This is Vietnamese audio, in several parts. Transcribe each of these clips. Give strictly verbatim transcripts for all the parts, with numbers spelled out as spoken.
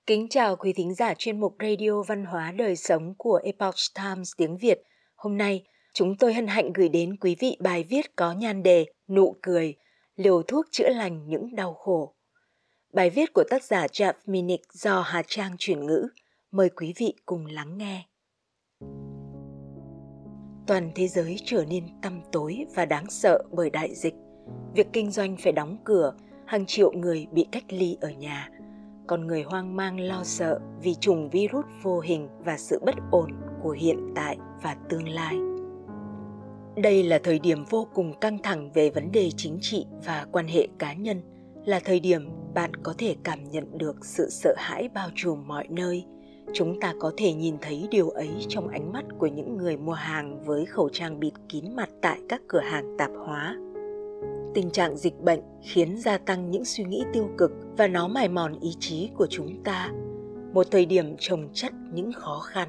Kính chào quý thính giả chuyên mục Radio Văn hóa Đời Sống của Epoch Times tiếng Việt. Hôm nay, chúng tôi hân hạnh gửi đến quý vị bài viết có nhan đề Nụ cười, liều thuốc chữa lành những đau khổ. Bài viết của tác giả Jeff Minnick do Hà Trang chuyển ngữ. Mời quý vị cùng lắng nghe. Toàn thế giới trở nên tăm tối và đáng sợ bởi đại dịch. Việc kinh doanh phải đóng cửa, hàng triệu người bị cách ly ở nhà. Con người hoang mang lo sợ vì chủng virus vô hình và sự bất ổn của hiện tại và tương lai. Đây là thời điểm vô cùng căng thẳng về vấn đề chính trị và quan hệ cá nhân, là thời điểm bạn có thể cảm nhận được sự sợ hãi bao trùm mọi nơi. Chúng ta có thể nhìn thấy điều ấy trong ánh mắt của những người mua hàng với khẩu trang bịt kín mặt tại các cửa hàng tạp hóa. Tình trạng dịch bệnh khiến gia tăng những suy nghĩ tiêu cực và nó mài mòn ý chí của chúng ta. Một thời điểm chồng chất những khó khăn.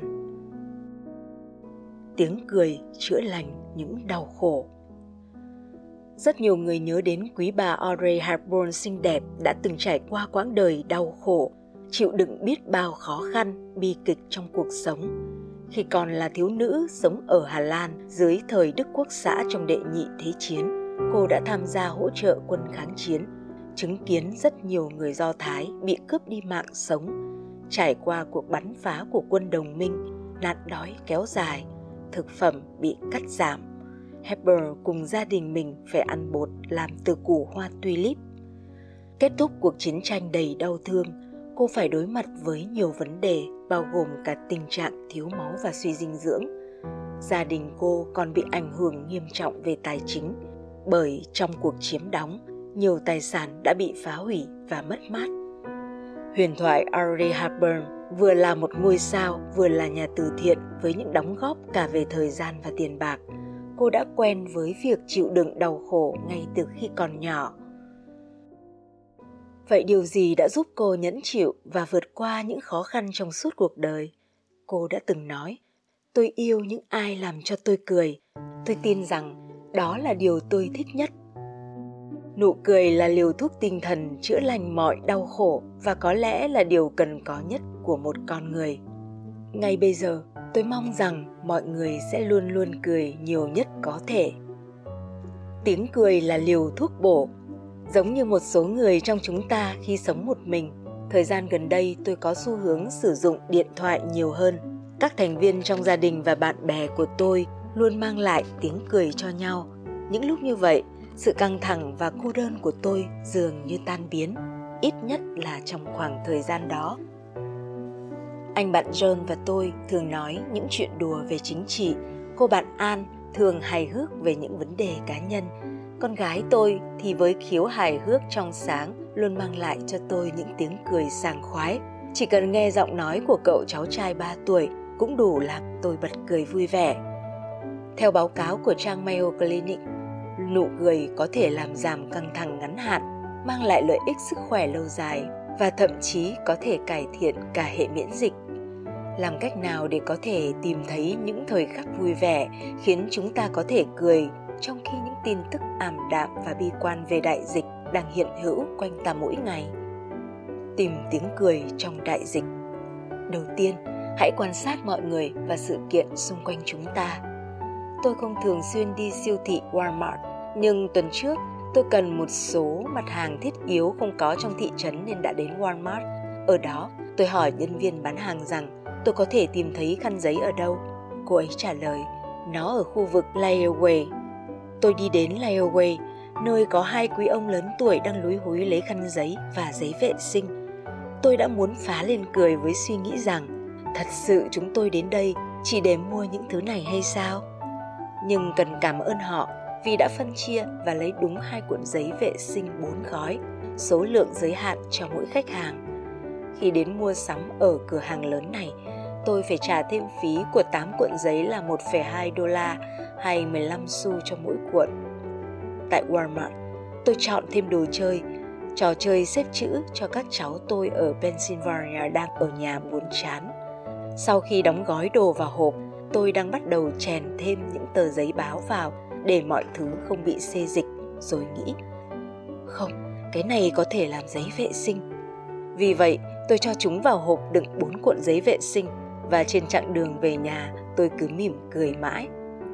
Tiếng cười chữa lành những đau khổ. Rất nhiều người nhớ đến quý bà Audrey Hepburn xinh đẹp đã từng trải qua quãng đời đau khổ, chịu đựng biết bao khó khăn, bi kịch trong cuộc sống. Khi còn là thiếu nữ sống ở Hà Lan dưới thời Đức Quốc xã trong đệ nhị thế chiến, cô đã tham gia hỗ trợ quân kháng chiến, chứng kiến rất nhiều người Do Thái bị cướp đi mạng sống, trải qua cuộc bắn phá của quân đồng minh, nạn đói kéo dài, thực phẩm bị cắt giảm. Hepburn cùng gia đình mình phải ăn bột làm từ củ hoa tulip. Kết thúc cuộc chiến tranh đầy đau thương, cô phải đối mặt với nhiều vấn đề bao gồm cả tình trạng thiếu máu và suy dinh dưỡng. Gia đình cô còn bị ảnh hưởng nghiêm trọng về tài chính, bởi trong cuộc chiếm đóng, nhiều tài sản đã bị phá hủy và mất mát. Huyền thoại Audrey Hepburn vừa là một ngôi sao, vừa là nhà từ thiện với những đóng góp cả về thời gian và tiền bạc. Cô đã quen với việc chịu đựng đau khổ ngay từ khi còn nhỏ. Vậy điều gì đã giúp cô nhẫn chịu và vượt qua những khó khăn trong suốt cuộc đời? Cô đã từng nói, tôi yêu những ai làm cho tôi cười. Tôi tin rằng đó là điều tôi thích nhất. Nụ cười là liều thuốc tinh thần chữa lành mọi đau khổ và có lẽ là điều cần có nhất của một con người. Ngay bây giờ, tôi mong rằng mọi người sẽ luôn luôn cười nhiều nhất có thể. Tiếng cười là liều thuốc bổ. Giống như một số người trong chúng ta khi sống một mình, thời gian gần đây tôi có xu hướng sử dụng điện thoại nhiều hơn. Các thành viên trong gia đình và bạn bè của tôi luôn mang lại tiếng cười cho nhau. Những lúc như vậy, sự căng thẳng và cô đơn của tôi dường như tan biến, ít nhất là trong khoảng thời gian đó. Anh bạn John và tôi thường nói những chuyện đùa về chính trị. Cô bạn An thường hài hước về những vấn đề cá nhân. Con gái tôi thì với khiếu hài hước trong sáng luôn mang lại cho tôi những tiếng cười sảng khoái. Chỉ cần nghe giọng nói của cậu cháu trai ba tuổi cũng đủ làm tôi bật cười vui vẻ. Theo báo cáo của trang Mayo Clinic, nụ cười có thể làm giảm căng thẳng ngắn hạn, mang lại lợi ích sức khỏe lâu dài và thậm chí có thể cải thiện cả hệ miễn dịch. Làm cách nào để có thể tìm thấy những thời khắc vui vẻ khiến chúng ta có thể cười trong khi những tin tức ảm đạm và bi quan về đại dịch đang hiện hữu quanh ta mỗi ngày? Tìm tiếng cười trong đại dịch. Đầu tiên, hãy quan sát mọi người và sự kiện xung quanh chúng ta. Tôi không thường xuyên đi siêu thị Walmart, nhưng tuần trước tôi cần một số mặt hàng thiết yếu không có trong thị trấn nên đã đến Walmart. Ở đó, tôi hỏi nhân viên bán hàng rằng tôi có thể tìm thấy khăn giấy ở đâu. Cô ấy trả lời, nó ở khu vực Layaway. Tôi đi đến Layaway, nơi có hai quý ông lớn tuổi đang lúi húi lấy khăn giấy và giấy vệ sinh. Tôi đã muốn phá lên cười với suy nghĩ rằng, thật sự chúng tôi đến đây chỉ để mua những thứ này hay sao? Nhưng cần cảm ơn họ vì đã phân chia và lấy đúng hai cuộn giấy vệ sinh bốn gói, số lượng giới hạn cho mỗi khách hàng. Khi đến mua sắm ở cửa hàng lớn này, tôi phải trả thêm phí của tám cuộn giấy là một phẩy hai đô la hay mười lăm xu cho mỗi cuộn. Tại Walmart, tôi chọn thêm đồ chơi, trò chơi xếp chữ cho các cháu tôi ở Pennsylvania đang ở nhà buồn chán. Sau khi đóng gói đồ vào hộp, tôi đang bắt đầu chèn thêm những tờ giấy báo vào để mọi thứ không bị xê dịch, rồi nghĩ, không, cái này có thể làm giấy vệ sinh. Vì vậy, Tôi cho chúng vào hộp đựng bốn cuộn giấy vệ sinh và trên chặng đường về nhà tôi cứ mỉm cười mãi.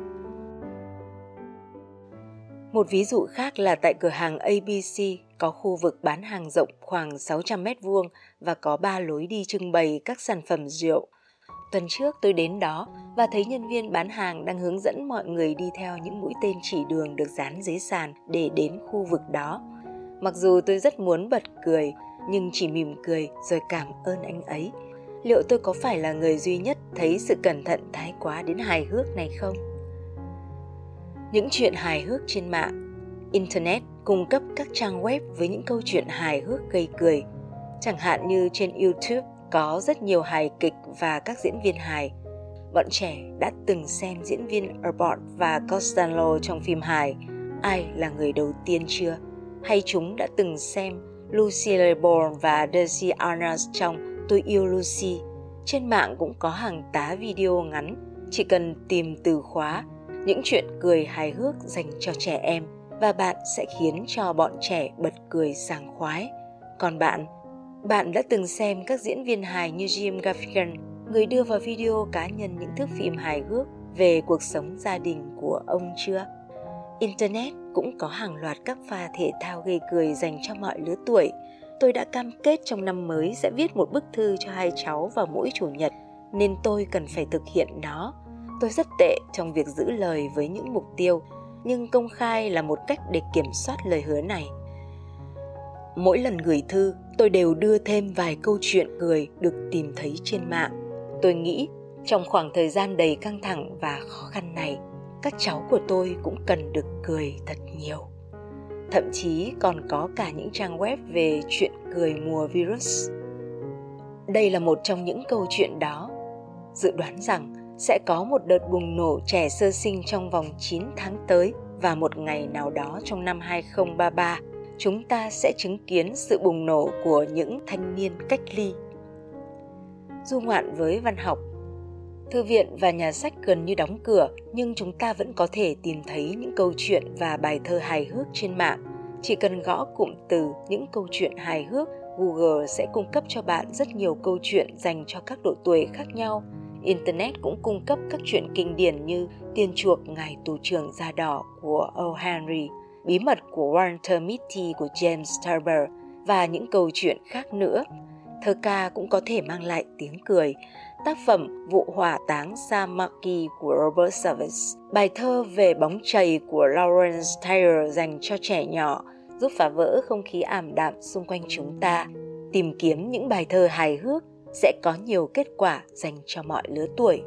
Một ví dụ khác là tại cửa hàng a bê xê có khu vực bán hàng rộng khoảng sáu trăm mét vuông và có ba lối đi trưng bày các sản phẩm rượu. Tuần trước tôi đến đó và thấy nhân viên bán hàng đang hướng dẫn mọi người đi theo những mũi tên chỉ đường được dán dưới sàn để đến khu vực đó. Mặc dù tôi rất muốn bật cười, nhưng chỉ mỉm cười rồi cảm ơn anh ấy. Liệu tôi có phải là người duy nhất thấy sự cẩn thận thái quá đến hài hước này không? Những chuyện hài hước trên mạng. Internet cung cấp các trang web với những câu chuyện hài hước gây cười. Chẳng hạn như trên YouTube có rất nhiều hài kịch và các diễn viên hài. Bọn trẻ đã từng xem diễn viên Abbott và Costello trong phim hài Ai là người đầu tiên chưa? Hay chúng đã từng xem Lucille Ball và Daisy Arnaz trong Tôi yêu Lucy. Trên mạng cũng có hàng tá video ngắn, chỉ cần tìm từ khóa những chuyện cười hài hước dành cho trẻ em và bạn sẽ khiến cho bọn trẻ bật cười sảng khoái. Còn bạn, bạn đã từng xem các diễn viên hài như Jim Gaffigan, người đưa vào video cá nhân những thước phim hài hước về cuộc sống gia đình của ông chưa? Internet cũng có hàng loạt các pha thể thao gây cười dành cho mọi lứa tuổi. Tôi đã cam kết trong năm mới sẽ viết một bức thư cho hai cháu vào mỗi chủ nhật, nên tôi cần phải thực hiện nó. Tôi rất tệ trong việc giữ lời với những mục tiêu, nhưng công khai là một cách để kiểm soát lời hứa này. Mỗi lần gửi thư, tôi đều đưa thêm vài câu chuyện cười được tìm thấy trên mạng. Tôi nghĩ trong khoảng thời gian đầy căng thẳng và khó khăn này, các cháu của tôi cũng cần được cười thật nhiều. Thậm chí còn có cả những trang web về chuyện cười mùa virus. Đây là một trong những câu chuyện đó. Dự đoán rằng sẽ có một đợt bùng nổ trẻ sơ sinh trong vòng chín tháng tới và một ngày nào đó trong năm hai không ba ba, chúng ta sẽ chứng kiến sự bùng nổ của những thanh niên cách ly. Du ngoạn với văn học. Thư viện và nhà sách gần như đóng cửa, nhưng chúng ta vẫn có thể tìm thấy những câu chuyện và bài thơ hài hước trên mạng. Chỉ cần gõ cụm từ những câu chuyện hài hước, Google sẽ cung cấp cho bạn rất nhiều câu chuyện dành cho các độ tuổi khác nhau. Internet cũng cung cấp các chuyện kinh điển như Tiền chuộc ngài tù trưởng da đỏ của O. Henry, Bí mật của Walter Mitty của James Tarber và những câu chuyện khác nữa. Thơ ca cũng có thể mang lại tiếng cười. Tác phẩm Vụ hỏa táng Samaki của Robert Service, bài thơ về bóng chày của Lawrence Taylor dành cho trẻ nhỏ, giúp phá vỡ không khí ảm đạm xung quanh chúng ta. Tìm kiếm những bài thơ hài hước sẽ có nhiều kết quả dành cho mọi lứa tuổi.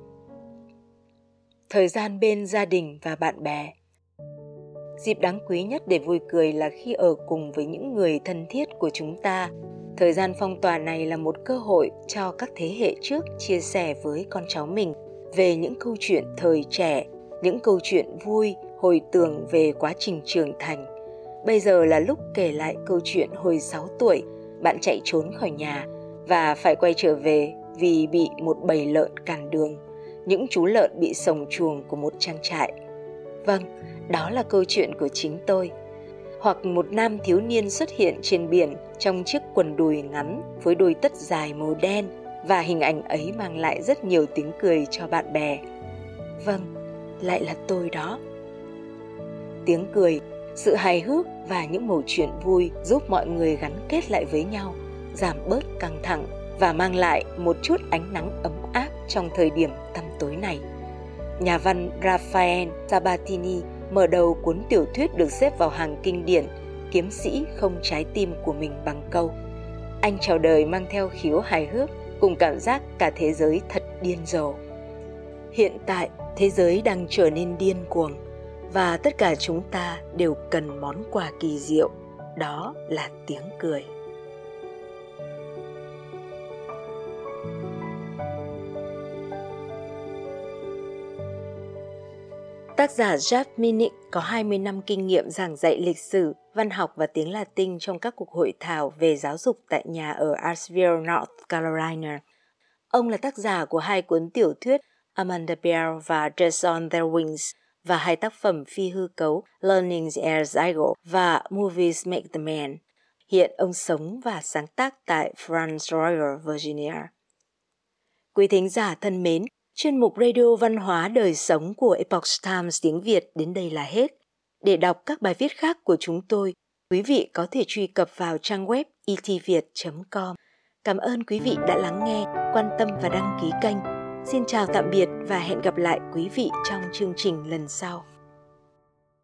Thời gian bên gia đình và bạn bè. Dịp đáng quý nhất để vui cười là khi ở cùng với những người thân thiết của chúng ta. Thời gian phong tỏa này là một cơ hội cho các thế hệ trước chia sẻ với con cháu mình về những câu chuyện thời trẻ, những câu chuyện vui, hồi tưởng về quá trình trưởng thành. Bây giờ là lúc kể lại câu chuyện hồi sáu tuổi, bạn chạy trốn khỏi nhà và phải quay trở về vì bị một bầy lợn cản đường, những chú lợn bị sổng chuồng của một trang trại. Vâng, đó là câu chuyện của chính tôi. Hoặc một nam thiếu niên xuất hiện trên biển trong chiếc quần đùi ngắn với đôi tất dài màu đen và hình ảnh ấy mang lại rất nhiều tiếng cười cho bạn bè. Vâng, lại là tôi đó. Tiếng cười, sự hài hước và những mẩu chuyện vui giúp mọi người gắn kết lại với nhau, giảm bớt căng thẳng và mang lại một chút ánh nắng ấm áp trong thời điểm tăm tối này. Nhà văn Raphael Sabatini mở đầu cuốn tiểu thuyết được xếp vào hàng kinh điển Kiếm sĩ không trái tim của mình bằng câu: anh chào đời mang theo khiếu hài hước cùng cảm giác cả thế giới thật điên rồ. Hiện tại, thế giới đang trở nên điên cuồng và tất cả chúng ta đều cần món quà kỳ diệu, đó là tiếng cười. Tác giả Jeff Minnick có hai mươi năm kinh nghiệm giảng dạy lịch sử, văn học và tiếng Latin trong các cuộc hội thảo về giáo dục tại nhà ở Asheville, North Carolina. Ông là tác giả của hai cuốn tiểu thuyết Amanda Bell và Dress on Their Wings và hai tác phẩm phi hư cấu Learning as I Go và Movies Make the Man. Hiện ông sống và sáng tác tại Front Royal, Virginia. Quý thính giả thân mến, chuyên mục Radio Văn hóa Đời Sống của Epoch Times tiếng Việt đến đây là hết. Để đọc các bài viết khác của chúng tôi, quý vị có thể truy cập vào trang web e t viet chấm com. Cảm ơn quý vị đã lắng nghe, quan tâm và đăng ký kênh. Xin chào tạm biệt và hẹn gặp lại quý vị trong chương trình lần sau.